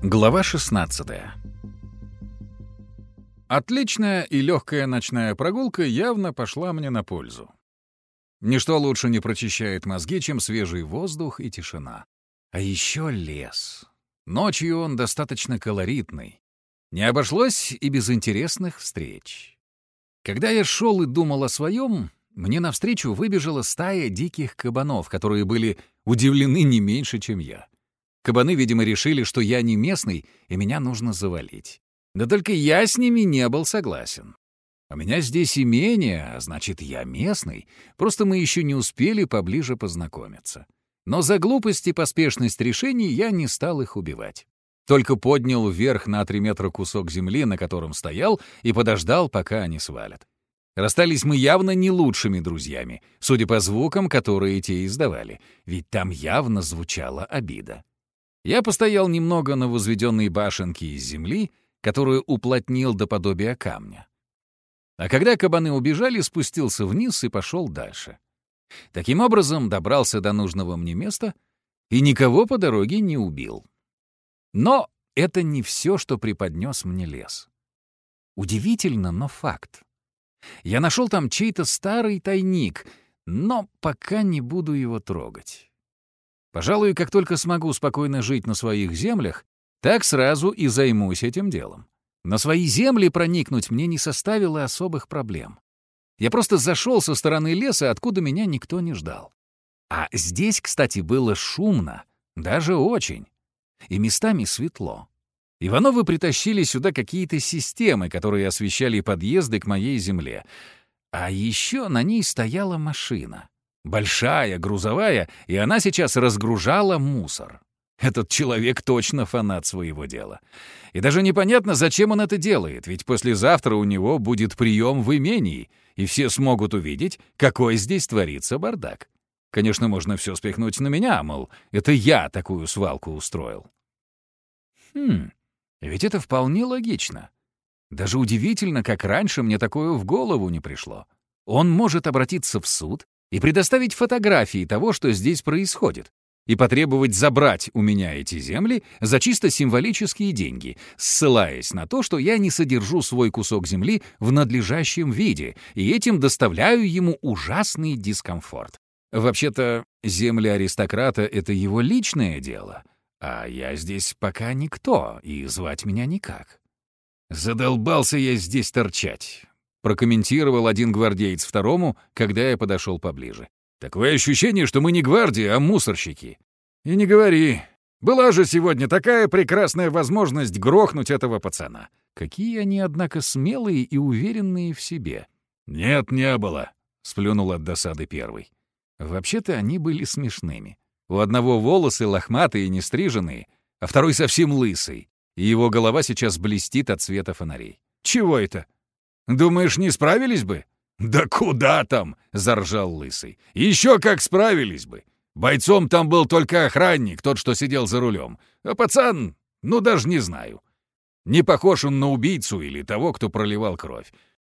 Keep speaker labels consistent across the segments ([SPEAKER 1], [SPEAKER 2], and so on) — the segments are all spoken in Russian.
[SPEAKER 1] Глава 16. Отличная и легкая ночная прогулка явно пошла мне на пользу. Ничто лучше не прочищает мозги, чем свежий воздух и тишина. А еще лес. Ночью он достаточно колоритный. Не обошлось и без интересных встреч. Когда я шел и думал о своем, мне навстречу выбежала стая диких кабанов, которые были удивлены не меньше, чем я. Кабаны, видимо, решили, что я не местный, и меня нужно завалить. Да только я с ними не был согласен. У меня здесь имение, а значит, я местный. Просто мы еще не успели поближе познакомиться. Но за глупость и поспешность решений я не стал их убивать. Только поднял вверх на 3 метра кусок земли, на котором стоял, и подождал, пока они свалят. Расстались мы явно не лучшими друзьями, судя по звукам, которые те издавали, ведь там явно звучала обида. Я постоял немного на возведенной башенке из земли, которую уплотнил до подобия камня. А когда кабаны убежали, спустился вниз и пошел дальше. Таким образом, добрался до нужного мне места и никого по дороге не убил. Но это не все, что преподнес мне лес. Удивительно, но факт. Я нашел там чей-то старый тайник, но пока не буду его трогать. Пожалуй, как только смогу спокойно жить на своих землях, так сразу и займусь этим делом. На свои земли проникнуть мне не составило особых проблем. Я просто зашел со стороны леса, откуда меня никто не ждал. А здесь, кстати, было шумно, даже очень. И местами светло. Ивановы притащили сюда какие-то системы, которые освещали подъезды к моей земле. А еще на ней стояла машина. Большая, грузовая, и она сейчас разгружала мусор. Этот человек точно фанат своего дела. И даже непонятно, зачем он это делает, ведь послезавтра у него будет прием в имении, и все смогут увидеть, какой здесь творится бардак. Конечно, можно все спихнуть на меня, мол, это я такую свалку устроил. Ведь это вполне логично. Даже удивительно, как раньше мне такое в голову не пришло. Он может обратиться в суд и предоставить фотографии того, что здесь происходит, и потребовать забрать у меня эти земли за чисто символические деньги, ссылаясь на то, что я не содержу свой кусок земли в надлежащем виде, и этим доставляю ему ужасный дискомфорт. Вообще-то, земли аристократа — это его личное дело, а я здесь пока никто, и звать меня никак. «Задолбался я здесь торчать», — прокомментировал один гвардеец второму, когда я подошел поближе. «Такое ощущение, что мы не гвардия, а мусорщики». «И не говори. Была же сегодня такая прекрасная возможность грохнуть этого пацана». Какие они, однако, смелые и уверенные в себе. «Нет, не было», — сплюнул от досады первый. Вообще-то они были смешными. У одного волосы лохматые и нестриженные, а второй совсем лысый, и его голова сейчас блестит от света фонарей. «Чего это? Думаешь, не справились бы?» «Да куда там?» — заржал лысый. «Еще как справились бы. Бойцом там был только охранник, тот, что сидел за рулем. А пацан, ну даже не знаю. Не похож он на убийцу или того, кто проливал кровь.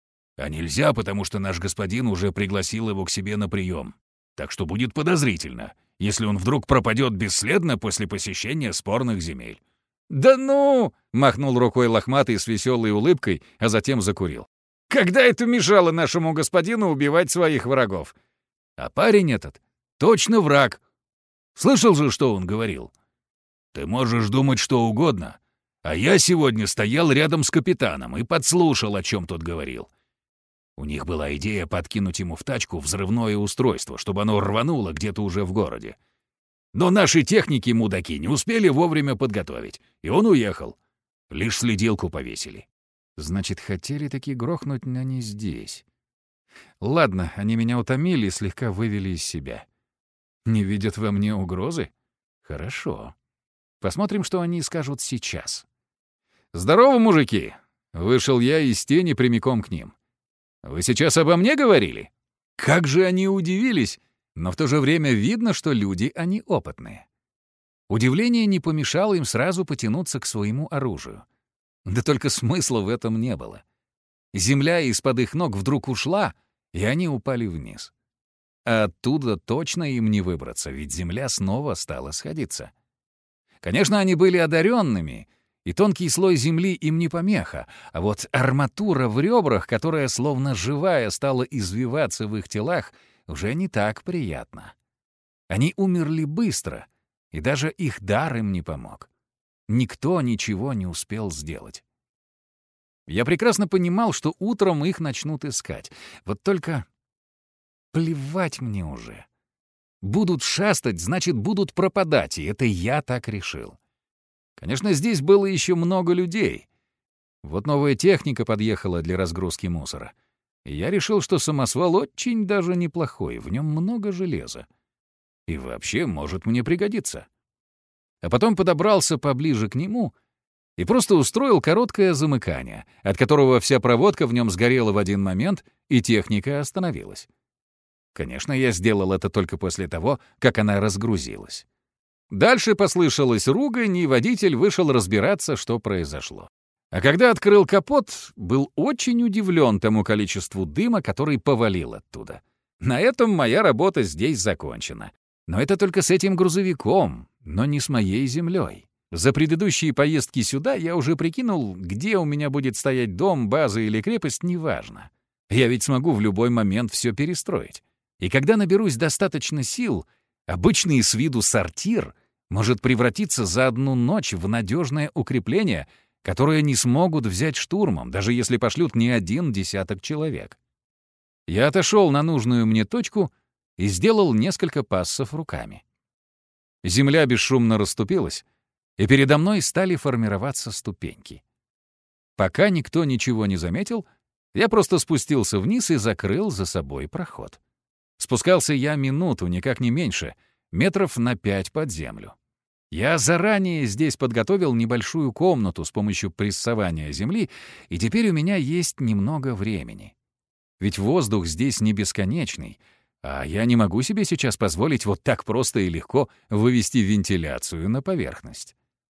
[SPEAKER 1] А нельзя, потому что наш господин уже пригласил его к себе на прием. Так что будет подозрительно, если он вдруг пропадет бесследно после посещения спорных земель». «Да ну!» — махнул рукой лохматый с веселой улыбкой, а затем закурил. «Когда это мешало нашему господину убивать своих врагов?» А парень этот точно враг. Слышал же, что он говорил? «Ты можешь думать что угодно, а я сегодня стоял рядом с капитаном и подслушал, о чем тот говорил». У них была идея подкинуть ему в тачку взрывное устройство, чтобы оно рвануло где-то уже в городе. Но наши техники-мудаки не успели вовремя подготовить, и он уехал. Лишь следилку повесили. Значит, хотели таки грохнуть, но не здесь. Ладно, они меня утомили и слегка вывели из себя. Не видят во мне угрозы? Хорошо. Посмотрим, что они скажут сейчас. «Здорово, мужики!» Вышел я из тени прямиком к ним. «Вы сейчас обо мне говорили?» Как же они удивились, но в то же время видно, что люди они опытные. Удивление не помешало им сразу потянуться к своему оружию. Да только смысла в этом не было. Земля из-под их ног вдруг ушла, и они упали вниз. А оттуда точно им не выбраться, ведь земля снова стала сходиться. Конечно, они были одаренными, и тонкий слой земли им не помеха, а вот арматура в ребрах, которая словно живая стала извиваться в их телах, уже не так приятно. Они умерли быстро, и даже их дар им не помог. Никто ничего не успел сделать. Я прекрасно понимал, что утром их начнут искать. Вот только плевать мне уже. Будут шастать, значит, будут пропадать, и это я так решил. Конечно, здесь было еще много людей. Вот новая техника подъехала для разгрузки мусора. И я решил, что самосвал очень даже неплохой, в нем много железа. И вообще может мне пригодиться. А потом подобрался поближе к нему и просто устроил короткое замыкание, от которого вся проводка в нем сгорела в один момент, и техника остановилась. Конечно, я сделал это только после того, как она разгрузилась. Дальше послышалась ругань, и водитель вышел разбираться, что произошло. А когда открыл капот, был очень удивлен тому количеству дыма, который повалил оттуда. На этом моя работа здесь закончена. Но это только с этим грузовиком, но не с моей землей. За предыдущие поездки сюда я уже прикинул, где у меня будет стоять дом, база или крепость, неважно. Я ведь смогу в любой момент все перестроить. И когда наберусь достаточно сил, обычный с виду сортир может превратиться за одну ночь в надежное укрепление, которое не смогут взять штурмом, даже если пошлют не 1 десяток человек. Я отошел на нужную мне точку и сделал несколько пассов руками. Земля бесшумно расступилась, и передо мной стали формироваться ступеньки. Пока никто ничего не заметил, я просто спустился вниз и закрыл за собой проход. Спускался я минуту, никак не меньше, метров на 5 под землю. Я заранее здесь подготовил небольшую комнату с помощью прессования земли, и теперь у меня есть немного времени. Ведь воздух здесь не бесконечный, а я не могу себе сейчас позволить вот так просто и легко вывести вентиляцию на поверхность.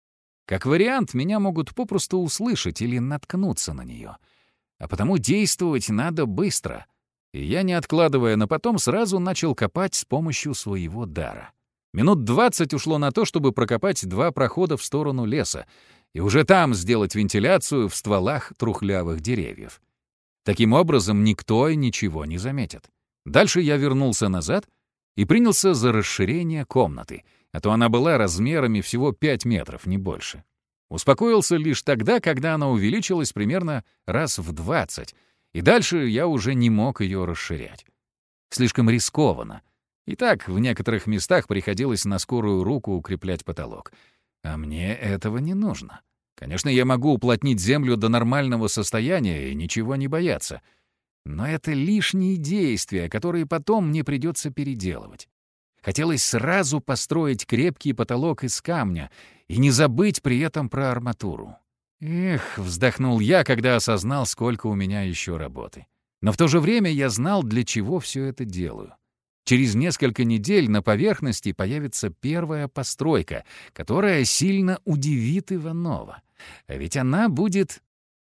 [SPEAKER 1] Как вариант, меня могут попросту услышать или наткнуться на нее. А потому действовать надо быстро. И я, не откладывая на потом, сразу начал копать с помощью своего дара. Минут 20 ушло на то, чтобы прокопать 2 прохода в сторону леса, и уже там сделать вентиляцию в стволах трухлявых деревьев. Таким образом, никто и ничего не заметит. Дальше я вернулся назад и принялся за расширение комнаты, а то она была размерами всего 5 метров, не больше. Успокоился лишь тогда, когда она увеличилась примерно раз в 20, и дальше я уже не мог ее расширять. Слишком рискованно. И так в некоторых местах приходилось на скорую руку укреплять потолок. А мне этого не нужно. Конечно, я могу уплотнить землю до нормального состояния и ничего не бояться. Но это лишние действия, которые потом мне придется переделывать. Хотелось сразу построить крепкий потолок из камня и не забыть при этом про арматуру. Эх, вздохнул я, когда осознал, сколько у меня еще работы. Но в то же время я знал, для чего все это делаю. Через несколько недель на поверхности появится первая постройка, которая сильно удивит Иванова. А ведь она будет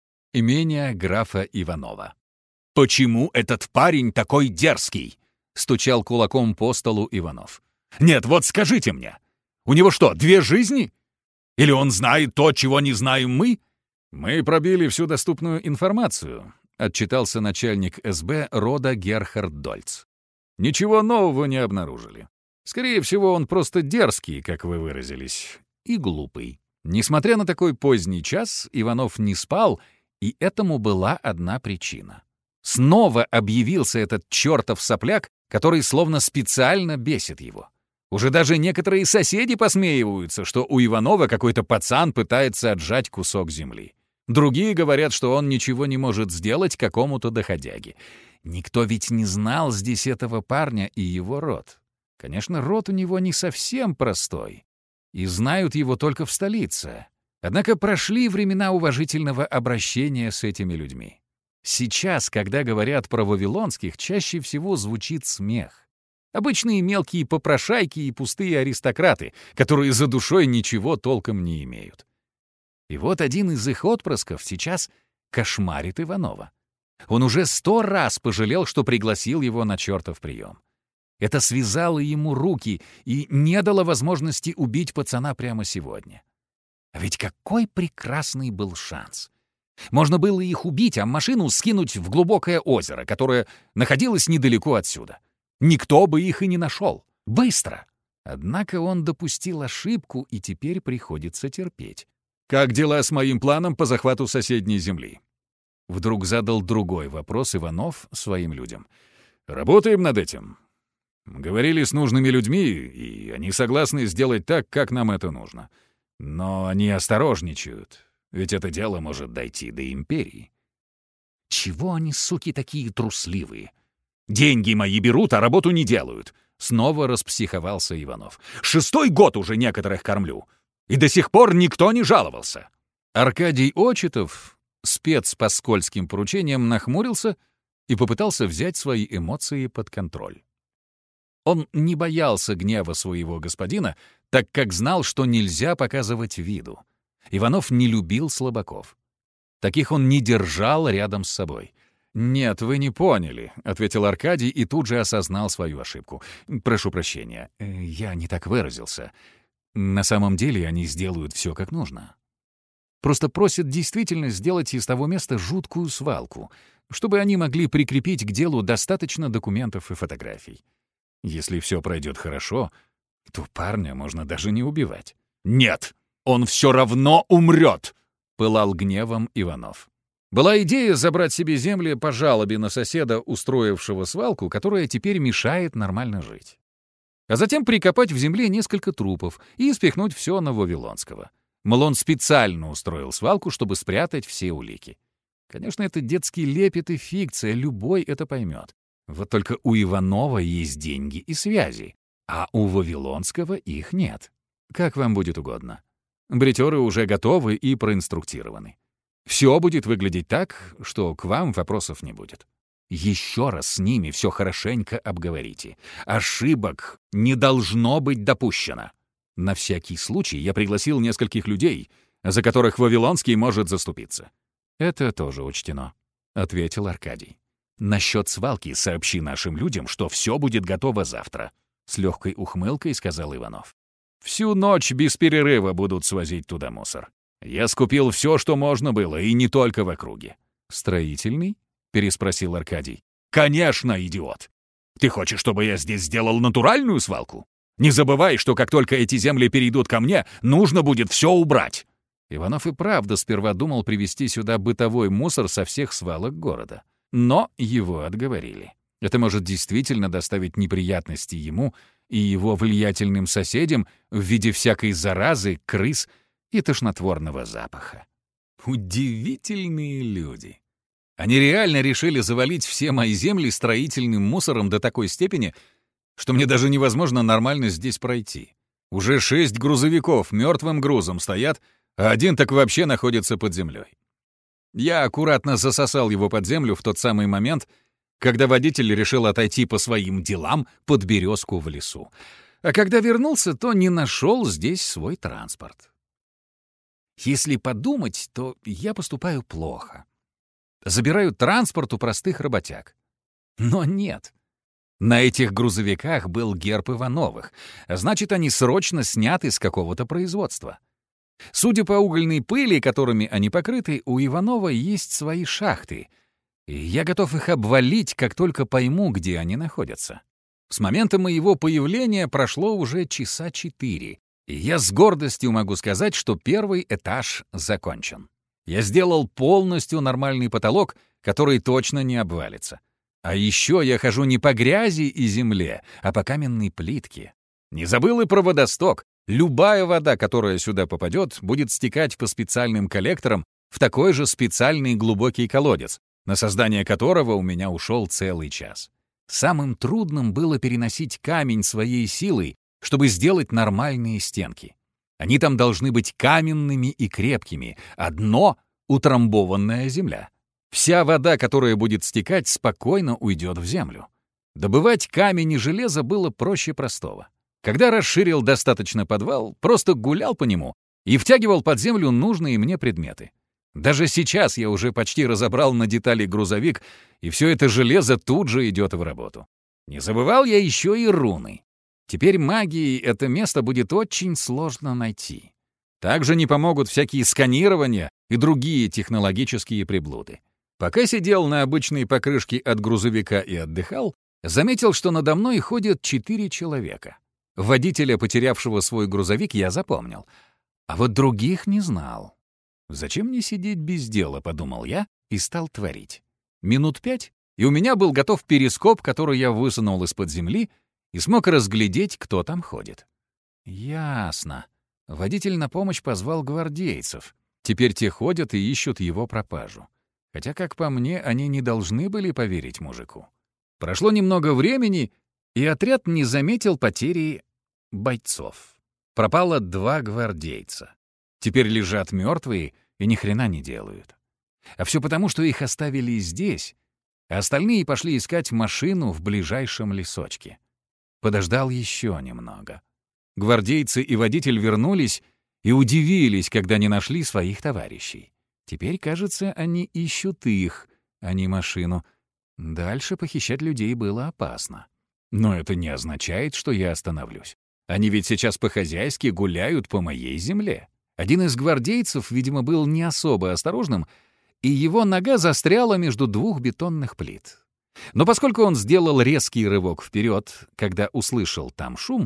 [SPEAKER 1] имение графа Иванова.
[SPEAKER 2] «Почему этот парень такой дерзкий?» — стучал кулаком по столу Иванов. «Нет, вот скажите мне, у него что, 2 жизни? Или он знает то, чего не знаем мы?»
[SPEAKER 1] «Мы пробили всю доступную информацию», — отчитался начальник СБ рода Герхард Дольц. «Ничего нового не обнаружили. Скорее всего, он просто дерзкий, как вы выразились, и глупый». Несмотря на такой поздний час, Иванов не спал, и этому была одна причина. Снова объявился этот чертов сопляк, который словно специально бесит его. Уже даже некоторые соседи посмеиваются, что у Иванова какой-то пацан пытается отжать кусок земли. Другие говорят, что он ничего не может сделать какому-то доходяге. Никто ведь не знал здесь этого парня и его род. Конечно, род у него не совсем простой, и знают его только в столице. Однако прошли времена уважительного обращения с этими людьми. Сейчас, когда говорят про вавилонских, чаще всего звучит смех. Обычные мелкие попрошайки и пустые аристократы, которые за душой ничего толком не имеют. И вот один из их отпрысков сейчас кошмарит Иванова. Он уже 100 раз пожалел, что пригласил его на чертов прием. Это связало ему руки и не дало возможности убить пацана прямо сегодня. А ведь какой прекрасный был шанс! Можно было их убить, а машину скинуть в глубокое озеро, которое находилось недалеко отсюда. Никто бы их и не нашел. Быстро! Однако он допустил ошибку, и теперь приходится терпеть.
[SPEAKER 2] «Как дела с моим планом по захвату соседней земли?»
[SPEAKER 1] Вдруг задал другой вопрос Иванов своим людям.
[SPEAKER 2] «Работаем над этим. Говорили с нужными людьми, и они согласны сделать так, как нам это нужно. Но они осторожничают, ведь это дело может дойти до империи».
[SPEAKER 1] «Чего они, суки, такие трусливые? Деньги мои берут, а работу не делают!» Снова распсиховался Иванов. «6-й год уже некоторых кормлю, и до сих пор никто не жаловался!» Аркадий Очетов, спец по скользким поручениям, нахмурился и попытался взять свои эмоции под контроль. Он не боялся гнева своего господина, так как знал, что нельзя показывать виду. Иванов не любил слабаков. Таких он не держал рядом с собой. «Нет, вы не поняли», — ответил Аркадий и тут же осознал свою ошибку. «Прошу прощения, я не так выразился. На самом деле они сделают все как нужно. Просто просят действительно сделать из того места жуткую свалку, чтобы они могли прикрепить к делу достаточно документов и фотографий. Если все пройдет хорошо, то парня можно даже не убивать».
[SPEAKER 2] «Нет, он все равно умрет!»
[SPEAKER 1] — пылал гневом Иванов. Была идея забрать себе земли по жалобе на соседа, устроившего свалку, которая теперь мешает нормально жить. А затем прикопать в земле несколько трупов и спихнуть все на Вавилонского. Мол, он специально устроил свалку, чтобы спрятать все улики. Конечно, это детский лепет и фикция, любой это поймет. Вот только у Иванова есть деньги и связи, а у Вавилонского их нет. Как вам будет угодно. Бритеры уже готовы и проинструктированы. Все будет выглядеть так, что к вам вопросов не будет. Еще раз с ними все хорошенько обговорите. Ошибок не должно быть допущено. На всякий случай я пригласил нескольких людей, за которых Вавилонский может заступиться. Это тоже учтено, — ответил Аркадий. Насчет свалки сообщи нашим людям, что все будет готово завтра, — с легкой ухмылкой сказал Иванов. Всю ночь без перерыва будут свозить туда мусор. Я скупил все, что можно было, и не только в округе. «Строительный?» — переспросил Аркадий.
[SPEAKER 2] «Конечно, идиот! Ты хочешь, чтобы я здесь сделал натуральную свалку? Не забывай, что как только эти земли перейдут ко мне, нужно будет все убрать!»
[SPEAKER 1] Иванов и правда сперва думал привезти сюда бытовой мусор со всех свалок города. Но его отговорили. Это может действительно доставить неприятности ему и его влиятельным соседям в виде всякой заразы, крыс и тошнотворного запаха. Удивительные люди. Они реально решили завалить все мои земли строительным мусором до такой степени, что мне даже невозможно нормально здесь пройти. Уже 6 грузовиков мертвым грузом стоят, а один так вообще находится под землей. Я аккуратно засосал его под землю в тот самый момент, когда водитель решил отойти по своим делам под березку в лесу. А когда вернулся, то не нашел здесь свой транспорт. Если подумать, то я поступаю плохо. Забираю транспорт у простых работяг. Но нет. На этих грузовиках был герб Ивановых, а значит, они срочно сняты с какого-то производства. Судя по угольной пыли, которыми они покрыты, у Иванова есть свои шахты, и я готов их обвалить, как только пойму, где они находятся. С момента моего появления прошло уже часа 4, и я с гордостью могу сказать, что первый этаж закончен. Я сделал полностью нормальный потолок, который точно не обвалится. А еще я хожу не по грязи и земле, а по каменной плитке. Не забыл и про водосток. Любая вода, которая сюда попадет, будет стекать по специальным коллекторам в такой же специальный глубокий колодец, на создание которого у меня ушел целый час. Самым трудным было переносить камень своей силой, чтобы сделать нормальные стенки. Они там должны быть каменными и крепкими, а дно — утрамбованная земля. Вся вода, которая будет стекать, спокойно уйдет в землю. Добывать камень и железо было проще простого. Когда расширил достаточно подвал, просто гулял по нему и втягивал под землю нужные мне предметы. Даже сейчас я уже почти разобрал на детали грузовик, и все это железо тут же идет в работу. Не забывал я еще и руны. Теперь магией это место будет очень сложно найти. Также не помогут всякие сканирования и другие технологические приблуды. Пока сидел на обычной покрышке от грузовика и отдыхал, заметил, что надо мной ходят 4 человека. Водителя, потерявшего свой грузовик, я запомнил, а вот других не знал. «Зачем мне сидеть без дела?» — подумал я и стал творить. Минут 5, и у меня был готов перископ, который я высунул из-под земли, и смог разглядеть, кто там ходит. Ясно. Водитель на помощь позвал гвардейцев. Теперь те ходят и ищут его пропажу. Хотя, как по мне, они не должны были поверить мужику. Прошло немного времени, и отряд не заметил потери бойцов. Пропало 2 гвардейца. Теперь лежат мертвые и ни хрена не делают. А все потому, что их оставили здесь, а остальные пошли искать машину в ближайшем лесочке. Подождал еще немного. Гвардейцы и водитель вернулись и удивились, когда не нашли своих товарищей. Теперь, кажется, они ищут их, а не машину. Дальше похищать людей было опасно. Но это не означает, что я остановлюсь. Они ведь сейчас по-хозяйски гуляют по моей земле. Один из гвардейцев, видимо, был не особо осторожным, и его нога застряла между 2 бетонных плит. Но поскольку он сделал резкий рывок вперед, когда услышал там шум,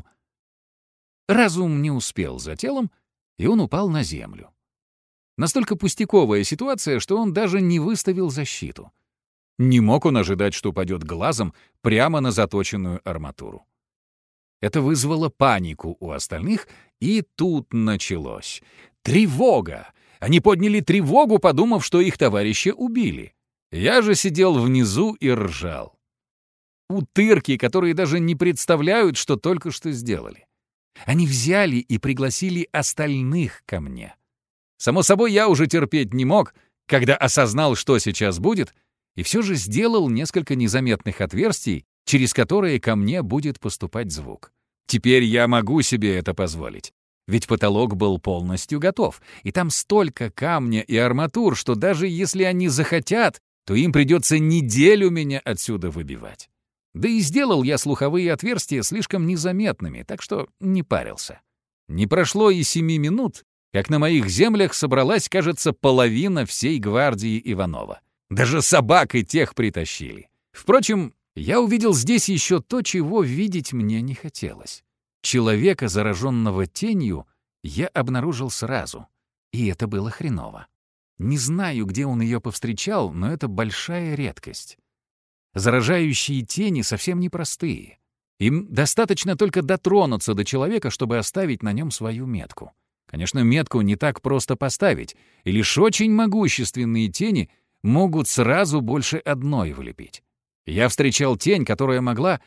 [SPEAKER 1] разум не успел за телом, и он упал на землю. Настолько пустяковая ситуация, что он даже не выставил защиту. Не мог он ожидать, что упадет глазом прямо на заточенную арматуру. Это вызвало панику у остальных, и тут началось. Тревога! Они подняли тревогу, подумав, что их товарища убили. Я же сидел внизу и ржал. Утырки, которые даже не представляют, что только что сделали. Они взяли и пригласили остальных ко мне. Само собой, я уже терпеть не мог, когда осознал, что сейчас будет, и все же сделал несколько незаметных отверстий, через которые ко мне будет поступать звук. Теперь я могу себе это позволить. Ведь потолок был полностью готов, и там столько камня и арматур, что даже если они захотят, то им придется неделю меня отсюда выбивать. Да и сделал я слуховые отверстия слишком незаметными, так что не парился. Не прошло и 7 минут, как на моих землях собралась, кажется, половина всей гвардии Иванова. Даже собак и тех притащили. Впрочем, я увидел здесь еще то, чего видеть мне не хотелось. Человека, зараженного тенью, я обнаружил сразу, и это было хреново. Не знаю, где он ее повстречал, но это большая редкость. Заражающие тени совсем непростые. Им достаточно только дотронуться до человека, чтобы оставить на нем свою метку. Конечно, метку не так просто поставить, и лишь очень могущественные тени могут сразу больше одной вылепить. Я встречал тень, которая могла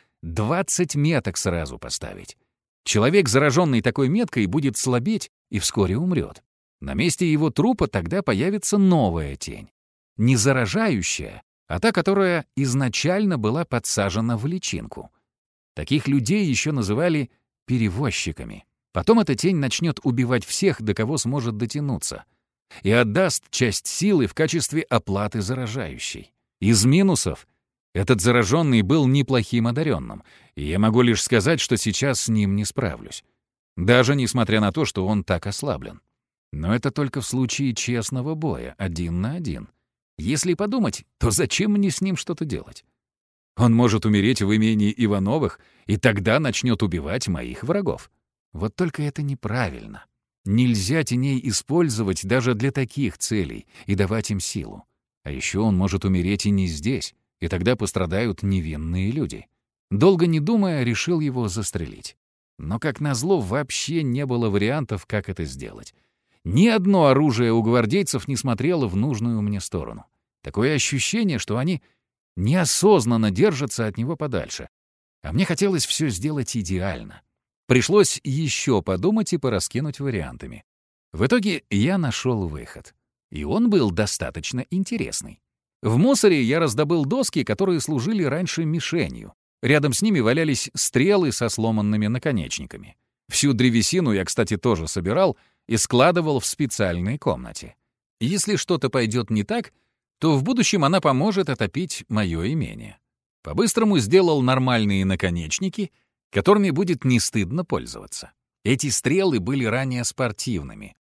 [SPEAKER 1] 20 меток сразу поставить. Человек, зараженный такой меткой, будет слабеть и вскоре умрет. На месте его трупа тогда появится новая тень. Не заражающая, а та, которая изначально была подсажена в личинку. Таких людей еще называли перевозчиками. Потом эта тень начнет убивать всех, до кого сможет дотянуться, и отдаст часть силы в качестве оплаты заражающей. Из минусов этот зараженный был неплохим одаренным, и я могу лишь сказать, что сейчас с ним не справлюсь. Даже несмотря на то, что он так ослаблен. Но это только в случае честного боя, 1 на 1. Если подумать, то зачем мне с ним что-то делать? Он может умереть в имении Ивановых, и тогда начнет убивать моих врагов. Вот только это неправильно. Нельзя теней использовать даже для таких целей и давать им силу. А еще он может умереть и не здесь, и тогда пострадают невинные люди. Долго не думая, решил его застрелить. Но, как назло, вообще не было вариантов, как это сделать. Ни одно оружие у гвардейцев не смотрело в нужную мне сторону. Такое ощущение, что они неосознанно держатся от него подальше. А мне хотелось все сделать идеально. Пришлось еще подумать и пораскинуть вариантами. В итоге я нашел выход. И он был достаточно интересный. В мусоре я раздобыл доски, которые служили раньше мишенью. Рядом с ними валялись стрелы со сломанными наконечниками. Всю древесину я, кстати, тоже собирал и складывал в специальной комнате. Если что-то пойдет не так, то в будущем она поможет отопить мое имение. По-быстрому сделал нормальные наконечники, которыми будет не стыдно пользоваться. Эти стрелы были ранее спортивными.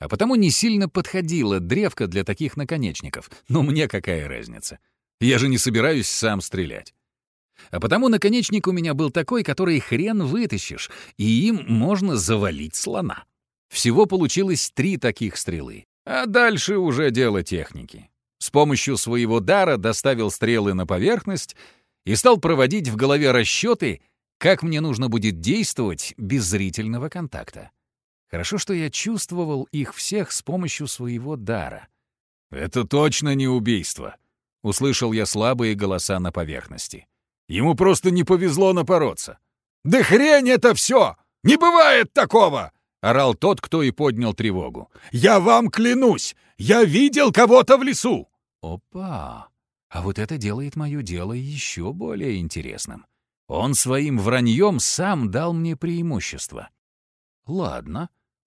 [SPEAKER 1] а потому не сильно подходила древко для таких наконечников. Но мне какая разница? Я же не собираюсь сам стрелять. А потому наконечник у меня был такой, который хрен вытащишь, и им можно завалить слона. Всего получилось 3 таких стрелы. А дальше уже дело техники. С помощью своего дара доставил стрелы на поверхность и стал проводить в голове расчеты, как мне нужно будет действовать без зрительного контакта. Хорошо, что я чувствовал их всех с помощью своего дара.
[SPEAKER 2] «Это точно не убийство», — услышал я слабые голоса на поверхности. «Ему просто не повезло напороться». «Да хрень это все! Не бывает такого!» — орал тот, кто и поднял тревогу. «Я вам клянусь! Я видел кого-то в лесу!»
[SPEAKER 1] Опа! А вот это делает мое дело еще более интересным. Он своим враньем сам дал мне преимущество. Ладно,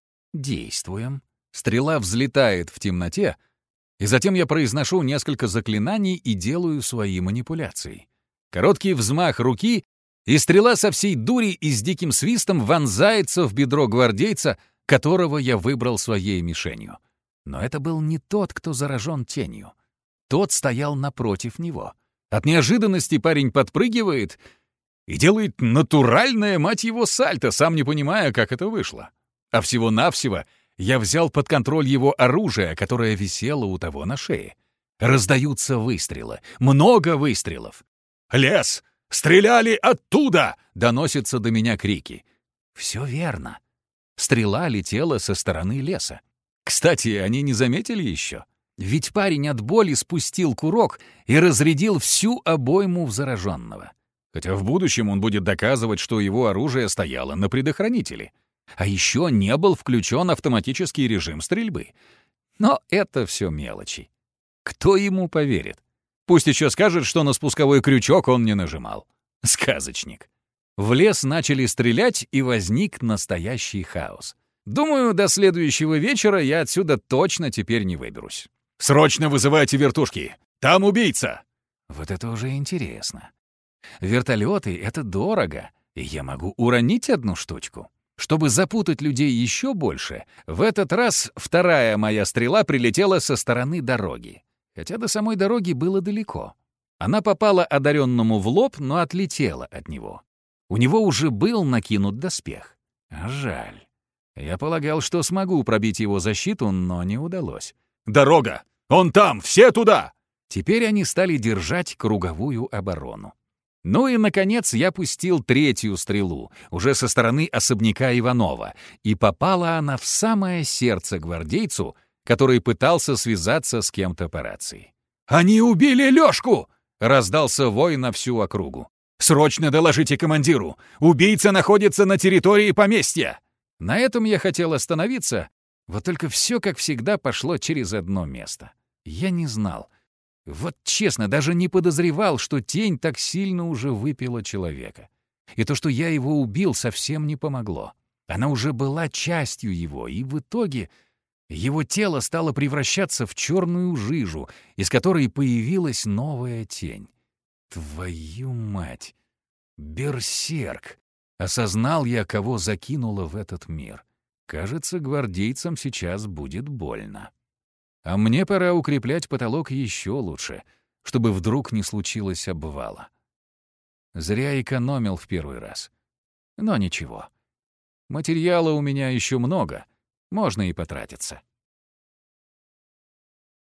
[SPEAKER 1] действуем. Стрела взлетает в темноте, и затем я произношу несколько заклинаний и делаю свои манипуляции. Короткий взмах руки, и стрела со всей дури и с диким свистом вонзается в бедро гвардейца, которого я выбрал своей мишенью. Но это был не тот, кто заражен тенью. Тот стоял напротив него. От неожиданности парень подпрыгивает и делает натуральное, мать его, сальто, сам не понимая, как это вышло. А всего-навсего я взял под контроль его оружие, которое висело у того на шее. Раздаются выстрелы. Много выстрелов.
[SPEAKER 2] «Лес! Стреляли оттуда!»
[SPEAKER 1] — доносятся до меня крики. Все верно. Стрела летела со стороны леса. Кстати, они не заметили еще? Ведь парень от боли спустил курок и разрядил всю обойму в зараженного. Хотя в будущем он будет доказывать, что его оружие стояло на предохранителе. А еще не был включен автоматический режим стрельбы. Но это все мелочи. Кто ему поверит? Пусть еще скажет, что на спусковой крючок он не нажимал. Сказочник. В лес начали стрелять, и возник настоящий хаос. Думаю, до следующего вечера я отсюда точно теперь не выберусь.
[SPEAKER 2] «Срочно вызывайте вертушки! Там убийца!»
[SPEAKER 1] Вот это уже интересно. Вертолеты — это дорого, и я могу уронить одну штучку. Чтобы запутать людей еще больше, в этот раз вторая моя стрела прилетела со стороны дороги. Хотя до самой дороги было далеко. Она попала одаренному в лоб, но отлетела от него. У него уже был накинут доспех. А жаль. Я полагал, что смогу пробить его защиту, но не удалось.
[SPEAKER 2] «Дорога! Он там! Все туда!»
[SPEAKER 1] Теперь они стали держать круговую оборону. Ну и, наконец, я пустил 3-ю стрелу, уже со стороны особняка Иванова, и попала она в самое сердце гвардейцу, который пытался связаться с кем-то по рации.
[SPEAKER 2] «Они убили Лёшку!»
[SPEAKER 1] — раздался вой на всю округу.
[SPEAKER 2] «Срочно доложите командиру! Убийца находится на территории поместья!»
[SPEAKER 1] На этом я хотел остановиться, вот только все, как всегда, пошло через одно место. Я не знал. Вот честно, даже не подозревал, что тень так сильно уже выпила человека. И то, что я его убил, совсем не помогло. Она уже была частью его, и в итоге его тело стало превращаться в черную жижу, из которой появилась новая тень. Твою мать! Берсерк! Осознал я, кого закинуло в этот мир. Кажется, гвардейцам сейчас будет больно. А мне пора укреплять потолок еще лучше, чтобы вдруг не случилось обвала. Зря экономил в первый раз. Но ничего. Материала у меня еще много, можно и потратиться.